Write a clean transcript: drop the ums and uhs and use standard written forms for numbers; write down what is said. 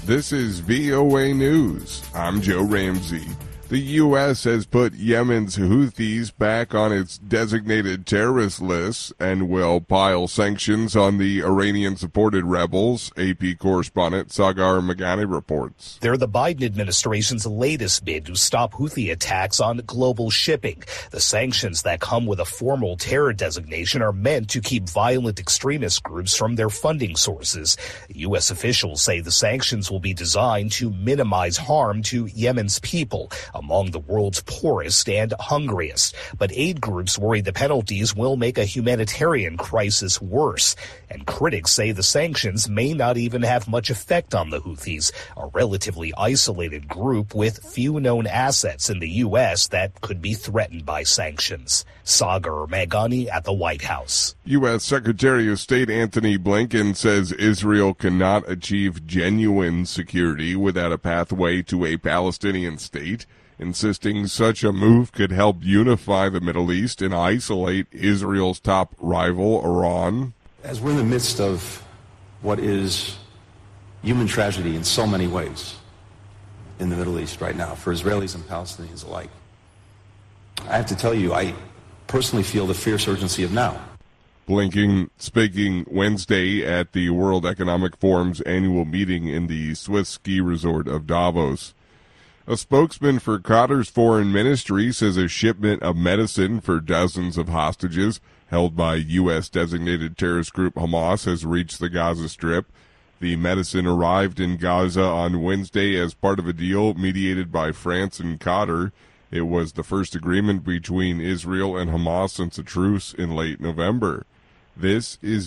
This is VOA News. I'm Joe Ramsey. The U.S. has put Yemen's Houthis back on its designated terrorist list and will pile sanctions on the Iranian-supported rebels, AP correspondent Sagar Meghani reports. They're the Biden administration's latest bid to stop Houthi attacks on global shipping. The sanctions that come with a formal terror designation are meant to keep violent extremist groups from their funding sources. U.S. officials say the sanctions will be designed to minimize harm to Yemen's people, among the world's poorest and hungriest. But aid groups worry the penalties will make a humanitarian crisis worse. And critics say the sanctions may not even have much effect on the Houthis, a relatively isolated group with few known assets in the U.S. that could be threatened by sanctions. Sagar Meghani at the White House. U.S. Secretary of State Antony Blinken says Israel cannot achieve genuine security without a pathway to a Palestinian state, insisting such a move could help unify the Middle East and isolate Israel's top rival, Iran. As we're in the midst of what is human tragedy in so many ways in the Middle East right now, for Israelis and Palestinians alike, I have to tell you, I personally feel the fierce urgency of now. Blinken speaking Wednesday at the World Economic Forum's annual meeting in the Swiss ski resort of Davos. A spokesman for Qatar's foreign ministry says a shipment of medicine for dozens of hostages held by U.S.-designated terrorist group Hamas has reached the Gaza Strip. The medicine arrived in Gaza on Wednesday as part of a deal mediated by France and Qatar. It was the first agreement between Israel and Hamas since a truce in late November. This is